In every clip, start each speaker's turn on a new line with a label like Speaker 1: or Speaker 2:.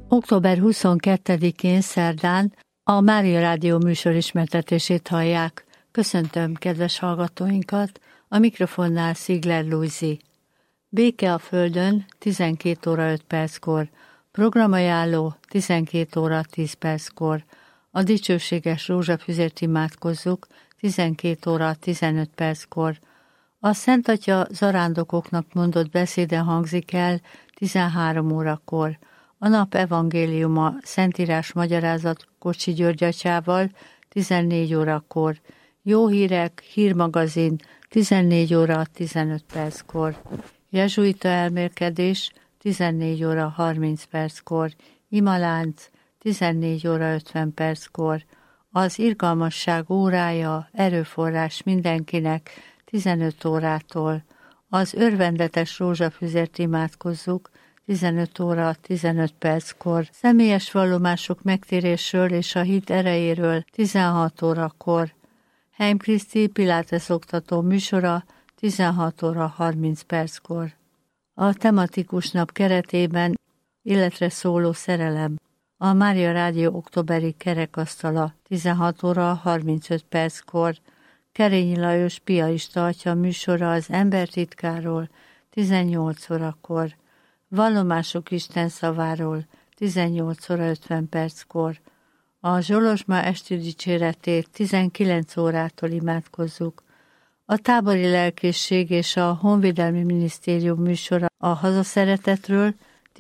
Speaker 1: Október 22-én szerdán a Mária Rádió műsorismertetését hallják. Köszöntöm kedves hallgatóinkat, a mikrofonnál Szigler Lujzi. Béke a Földön 12 óra 5 perckor, programajánló 12 óra 10 perckor, a dicsőséges rózsafüzért imádkozzuk 12 óra 15 perckor, a Szent Atya zarándokoknak mondott beszéde hangzik el 13 órakor, a nap evangéliuma Szentírás magyarázat Kocsi György atyával 14 órakor, jó hírek, hírmagazin 14 óra 15 perckor, jezsuita elmélkedés 14 óra 30 perckor, imalánc 14 óra 50 perckor, az irgalmasság órája, erőforrás mindenkinek 15 órától, az örvendetes rózsafüzért imádkozzuk 15 óra 15 perckor, személyes vallomások megtérésről és a hit erejéről 16 órakor, Heim Kriszti Pilates oktató műsora 16 óra 30 perckor. A tematikus nap keretében életre szóló szerelem. A Mária Rádió októberi kerekasztala 16 óra 35 perckor, Kerényi Lajos piarista atya műsora az embertitkáról 18 órakor, vallomások Isten szaváról 18 óra 50 perckor, a Zsolozsma esti dicséretét 19 órától imádkozzuk, a tábori lelkészség és a Honvédelmi Minisztérium műsora a hazaszeretetről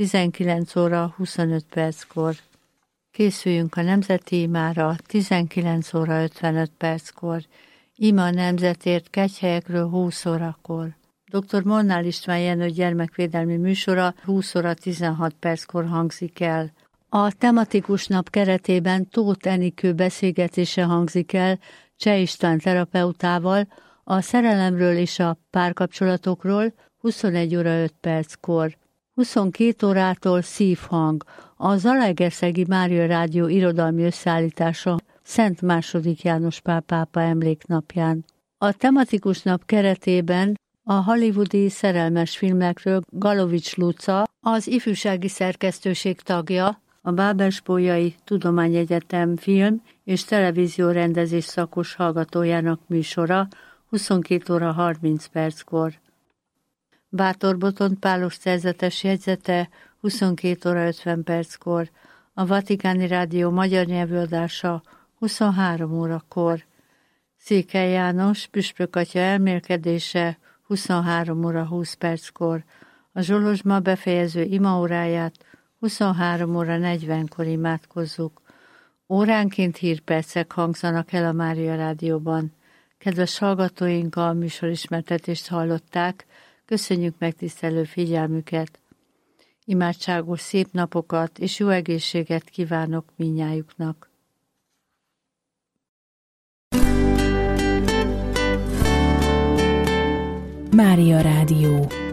Speaker 1: 19 óra 25 perckor. Készüljünk a nemzeti imára 19 óra 55 perckor, ima a nemzetért kegyhelyekről 20 órakor. Dr. Molnár István Jenő gyermekvédelmi műsora 20 óra 16 perckor hangzik el. A tematikus nap keretében Tóth Enikő beszélgetése hangzik el Cseh István terapeutával a szerelemről és a párkapcsolatokról 21 óra 5 perckor. 22 órától Szívhang, a Zalaegerszegi Mária Rádió irodalmi összeállítása Szent II. János Pál pápa emléknapján. A tematikus nap keretében a hollywoodi szerelmes filmekről Galovics Luca, az ifjúsági szerkesztőség tagja, a Bábelsbolyai Tudományegyetem film és televízió rendezés szakos hallgatójának műsora 22 óra 30 perckor. Bátor Botond Pálos szerzetes jegyzete 22 óra 50 perckor, a Vatikáni Rádió magyar nyelvű adása 23 órakor, Székely János püspök atya elmélkedése 23 óra 20 perckor, a Zsolozsma befejező imaóráját 23 óra 40-kor imádkozzuk. Óránként hírpercek hangzanak el a Mária Rádióban. Kedves hallgatóink, a műsorismertetést hallották, köszönjük megtisztelő figyelmüket. Imádságos szép napokat és jó egészséget kívánok mindnyájuknak.
Speaker 2: Mária Rádió.